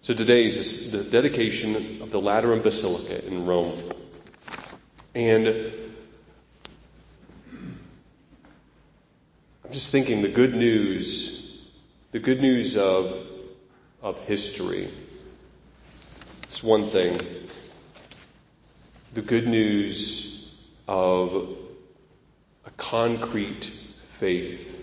So today is the dedication of the Lateran Basilica in Rome. And I'm just thinking the good news of history. It's one thing. The good news of a concrete faith.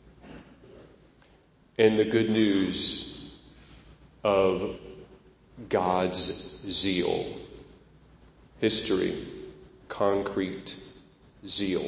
And the good news of God's zeal. History, concrete zeal.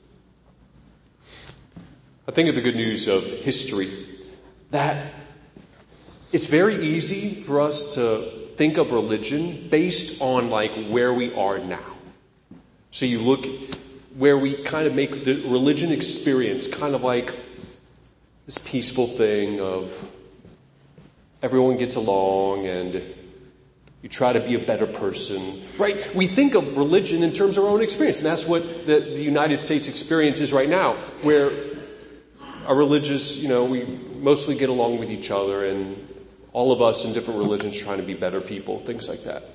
I think of the good news of history, that it's very easy for us to think of religion based on where we are now. So you look where we kind of make the religion experience kind of like this peaceful thing of everyone gets along and you try to be a better person, right? We think of religion in terms of our own experience, and that's what the United States experience is right now, where our religious, we mostly get along with each other, and all of us in different religions trying to be better people, things like that.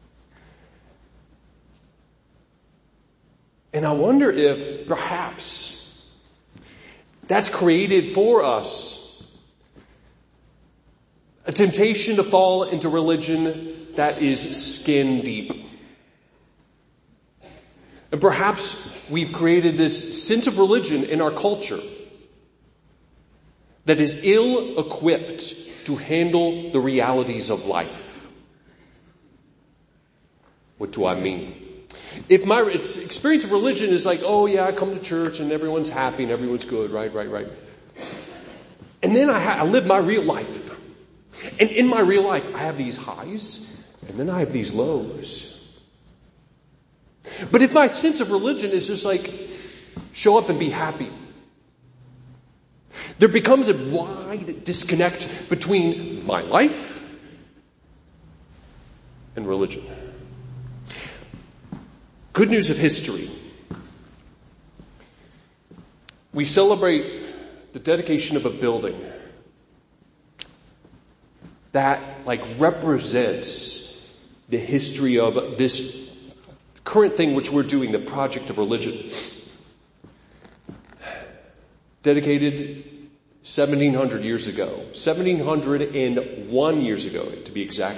And I wonder if perhaps that's created for us a temptation to fall into religion that is skin deep. And perhaps we've created this sense of religion in our culture that is ill-equipped to handle the realities of life. What do I mean? If my experience of religion is oh yeah, I come to church and everyone's happy and everyone's good, right. And then I live my real life. And in my real life, I have these highs and then I have these lows. But if my sense of religion is just show up and be happy, there becomes a wide disconnect between my life and religion. Good news of history. We celebrate the dedication of a building that represents the history of this current thing which we're doing, the project of religion. Dedicated 1700 years ago. 1701 years ago, to be exact.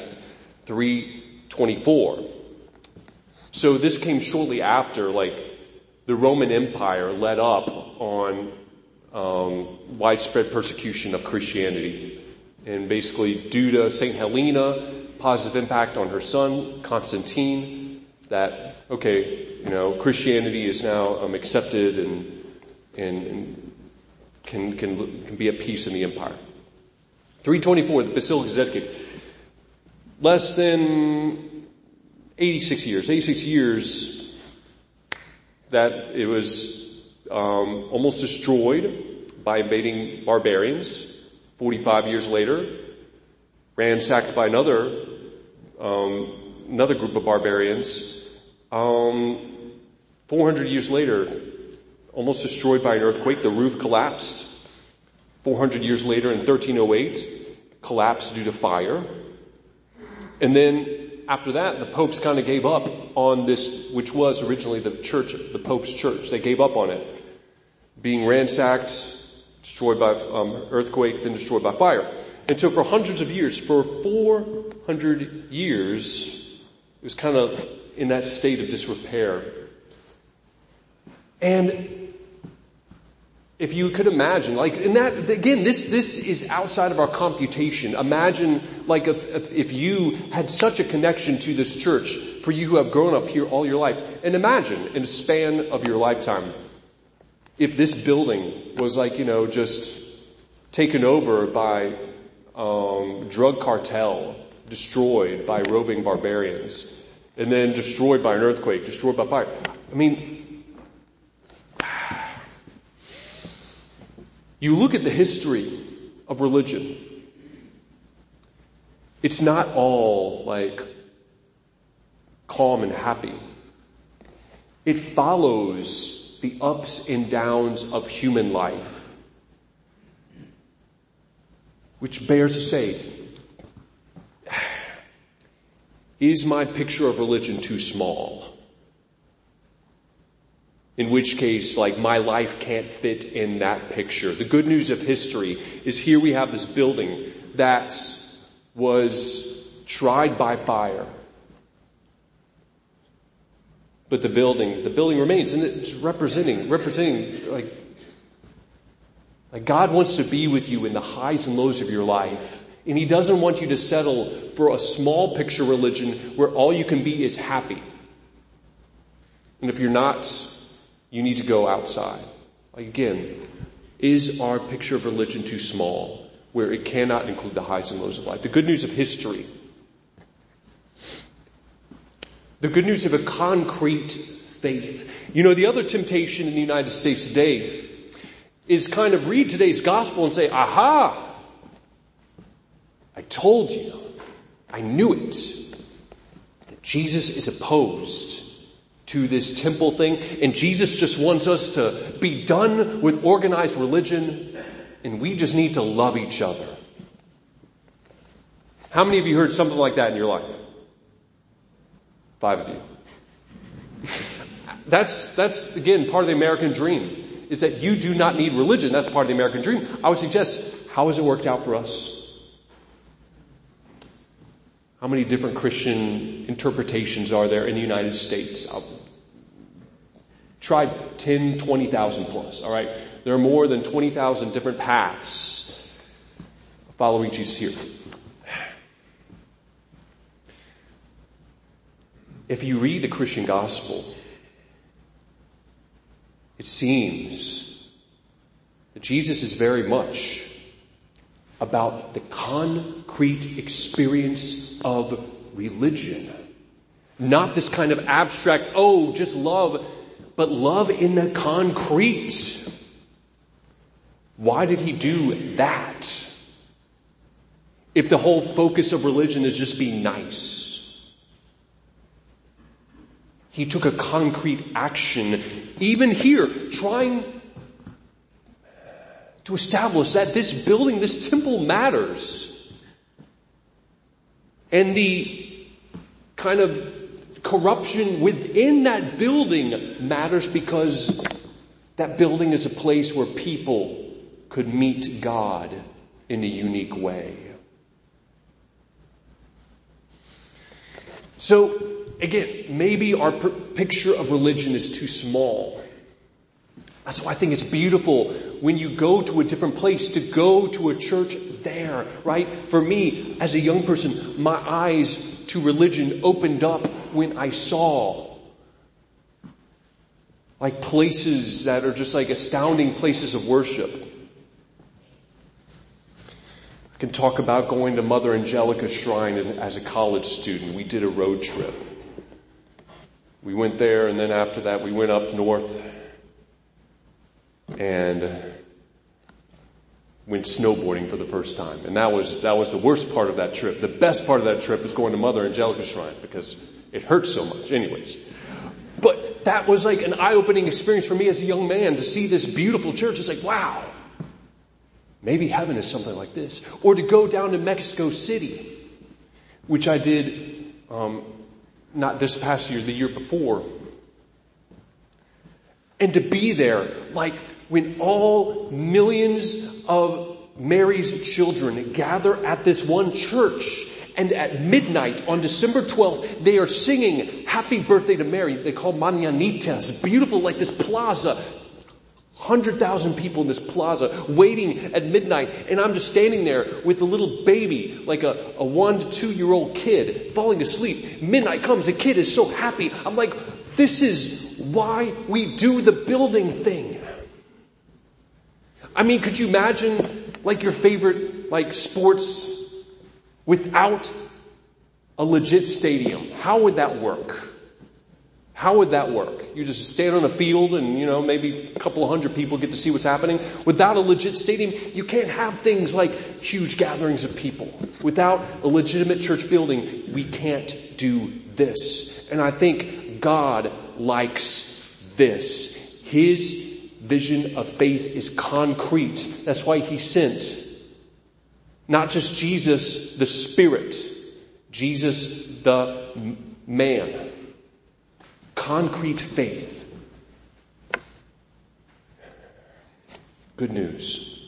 324. So this came shortly after, the Roman Empire led up on widespread persecution of Christianity. And basically, due to St. Helena, positive impact on her son, Constantine, that, Christianity is now accepted and can be at peace in the empire. 324, the Basilica is dedicated. Less than 86 years that it was almost destroyed by invading barbarians. 45 years later, ransacked by another group of barbarians. 400 years later, almost destroyed by an earthquake. The roof collapsed. 400 years later, in 1308, collapsed due to fire. And then after that, the popes kind of gave up on this, which was originally the Pope's church. They gave up on it. Being ransacked, destroyed by earthquake, then destroyed by fire. And so for hundreds of years, for 400 years, it was kind of in that state of disrepair. And if you could imagine, in that, again, this is outside of our computation. Imagine, if you had such a connection to this church, for you who have grown up here all your life. And imagine, in the span of your lifetime, if this building was just taken over by drug cartel, destroyed by roving barbarians, and then destroyed by an earthquake, destroyed by fire. You look at the history of religion. It's not all calm and happy. It follows the ups and downs of human life. Which bears to say, Is my picture of religion too small? In which case, my life can't fit in that picture. The good news of history is here we have this building that was tried by fire. But the building remains, and it's representing God wants to be with you in the highs and lows of your life. And He doesn't want you to settle for a small picture religion where all you can be is happy. And if you're not, you need to go outside. Again, is our picture of religion too small where it cannot include the highs and lows of life? The good news of history. The good news of a concrete faith. The other temptation in the United States today is kind of read today's gospel and say, aha! I told you. I knew it. That Jesus is opposed to this temple thing, and Jesus just wants us to be done with organized religion, and we just need to love each other. How many of you heard something like that in your life? 5 of you. That's again part of the American dream, is that you do not need religion. That's part of the American dream. I would suggest, how has it worked out for us? How many different Christian interpretations are there in the United States? Try 10, 20,000 plus, all right? There are more than 20,000 different paths following Jesus here. If you read the Christian gospel, it seems that Jesus is very much about the concrete experience of religion. Not this kind of abstract, just love, but love in the concrete. Why did He do that? If the whole focus of religion is just being nice. He took a concrete action, even here, trying to establish that this building, this temple matters. And the kind of corruption within that building matters because that building is a place where people could meet God in a unique way. So, again, maybe our picture of religion is too small. That's why I think it's beautiful when you go to a different place, to go to a church there, right? For me, as a young person, my eyes to religion opened up when I saw places that are just astounding places of worship. I can talk about going to Mother Angelica's shrine as a college student. We did a road trip. We went there, and then after that we went up north and went snowboarding for the first time. And that was the worst part of that trip. The best part of that trip was going to Mother Angelica's shrine because it hurt so much. Anyways. But that was an eye-opening experience for me as a young man to see this beautiful church. It's wow. Maybe heaven is something like this. Or to go down to Mexico City, which I did, not this past year, the year before. And to be there, when all millions of Mary's children gather at this one church, and at midnight on December 12th, they are singing Happy Birthday to Mary. They call Mañanitas. Beautiful, this plaza. 100,000 people in this plaza waiting at midnight. And I'm just standing there with a little baby, a 1 to 2 year old kid falling asleep. Midnight comes. The kid is so happy. I'm this is why we do the building thing. I mean, could you imagine your favorite sports without a legit stadium? How would that work? How would that work? You just stand on a field and, maybe a couple of hundred people get to see what's happening. Without a legit stadium, you can't have things like huge gatherings of people. Without a legitimate church building, we can't do this. And I think God likes this. His vision of faith is concrete. That's why He sent not just Jesus, the Spirit, Jesus the man. Concrete faith. Good news.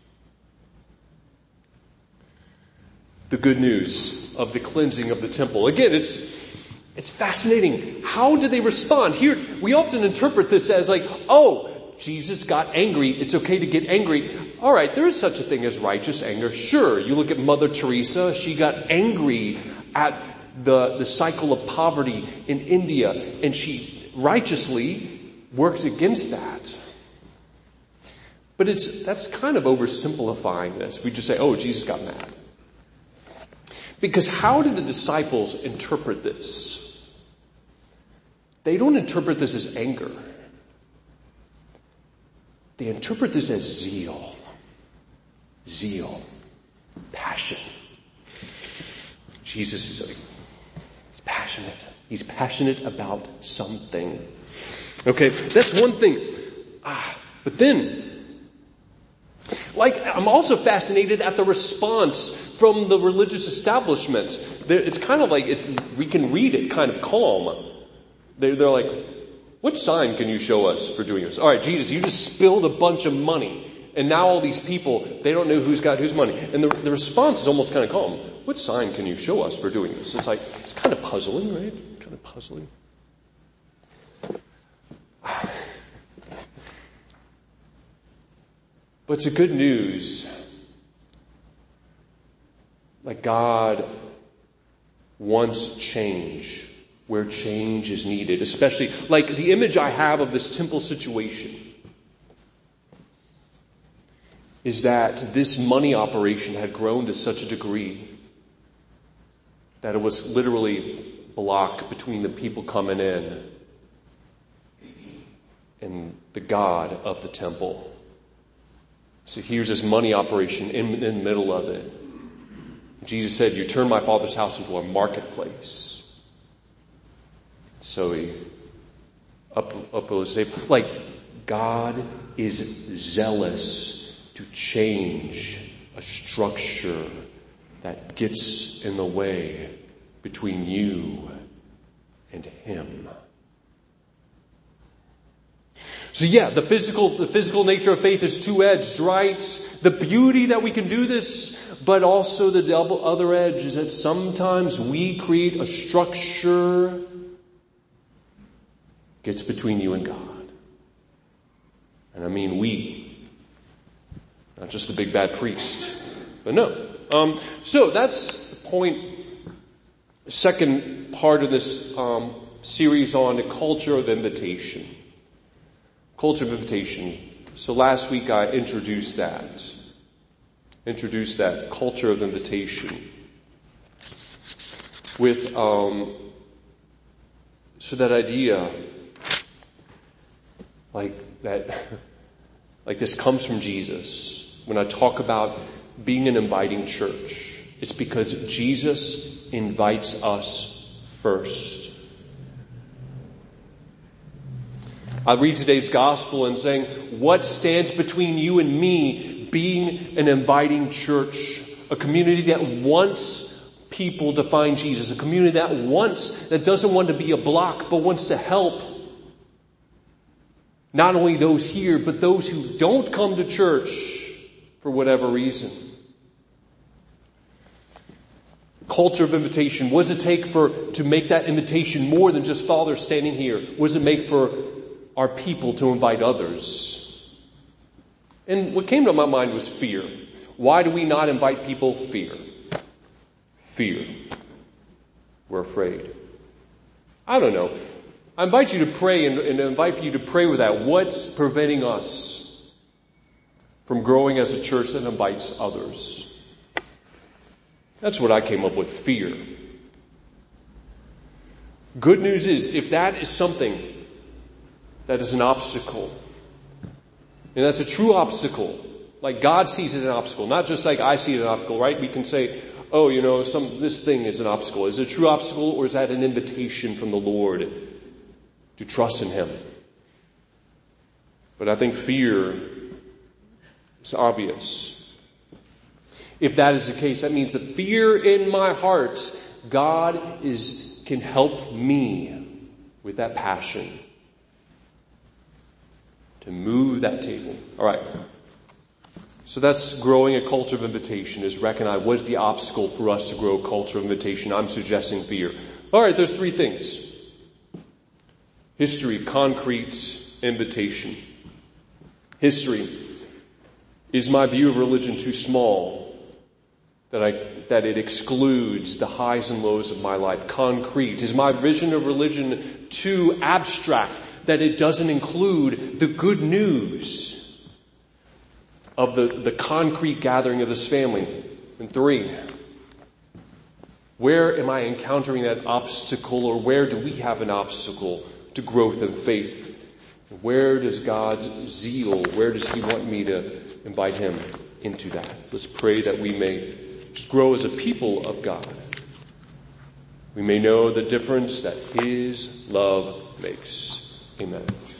The good news of the cleansing of the temple. Again, it's fascinating. How did they respond? Here, we often interpret this as like, oh, Jesus got angry. It's okay to get angry. All right, there is such a thing as righteous anger. Sure, you look at Mother Teresa. She got angry at the cycle of poverty in India, and she righteously works against that. But that's kind of oversimplifying this. We just say, oh, Jesus got mad. Because how did the disciples interpret this? They don't interpret this as anger. They interpret this as zeal. Zeal. Passion. Jesus is like, he's passionate. He's passionate about something. Okay, that's one thing. But then, I'm also fascinated at the response from the religious establishment. It's kind of like, we can read it kind of calm. They're like, what sign can you show us for doing this? All right, Jesus, you just spilled a bunch of money. And now all these people, they don't know who's got whose money. And the response is almost kind of calm. What sign can you show us for doing this? It's kind of puzzling, right? Kind of puzzling. But it's a good news. Like God wants change where change is needed. Especially like the image I have of this temple situation is that this money operation had grown to such a degree that it was literally a block between the people coming in and the God of the temple. So here's this money operation in the middle of it. Jesus said, you turn my Father's house into a marketplace. So he like God is zealous to change a structure that gets in the way between you and him. So yeah, the physical nature of faith is two-edged, right? The beauty that we can do this, but also the other edge is that sometimes we create a structure gets between you and God. And I mean we, not just the big bad priest, but no. So that's the point, the second part of this series on the culture of invitation. Culture of invitation. So last week I introduced that culture of invitation with so that idea like this comes from Jesus. When I talk about being an inviting church, it's because Jesus invites us first. I read today's gospel and saying, what stands between you and me being an inviting church? A community that wants people to find Jesus. A community that doesn't want to be a block, but wants to help. Not only those here, but those who don't come to church for whatever reason. Culture of invitation. What does it take to make that invitation more than just Father standing here? What does it make for our people to invite others? And what came to my mind was fear. Why do we not invite people? Fear. Fear. We're afraid. I don't know. I invite you to pray and invite you to pray with that. What's preventing us from growing as a church that invites others? That's what I came up with, fear. Good news is, if that is something that is an obstacle, and that's a true obstacle, like God sees it as an obstacle, not just like I see it as an obstacle, right? We can say, oh, this thing is an obstacle. Is it a true obstacle, or is that an invitation from the Lord to trust in Him? But I think fear is obvious. If that is the case, that means the fear in my heart God can help me with that passion to move that table. All right. So that's growing a culture of invitation, is recognize what is the obstacle for us to grow a culture of invitation. I'm suggesting fear. All right, there's three things. History, concrete, invitation. History. Is my view of religion too small that it excludes the highs and lows of my life? Concrete. Is my vision of religion too abstract that it doesn't include the good news of the concrete gathering of this family? And three, where am I encountering that obstacle, or where do we have an obstacle to growth in faith? Where does God's zeal, where does He want me to invite Him into that? Let's pray that we may just grow as a people of God. We may know the difference that His love makes. Amen.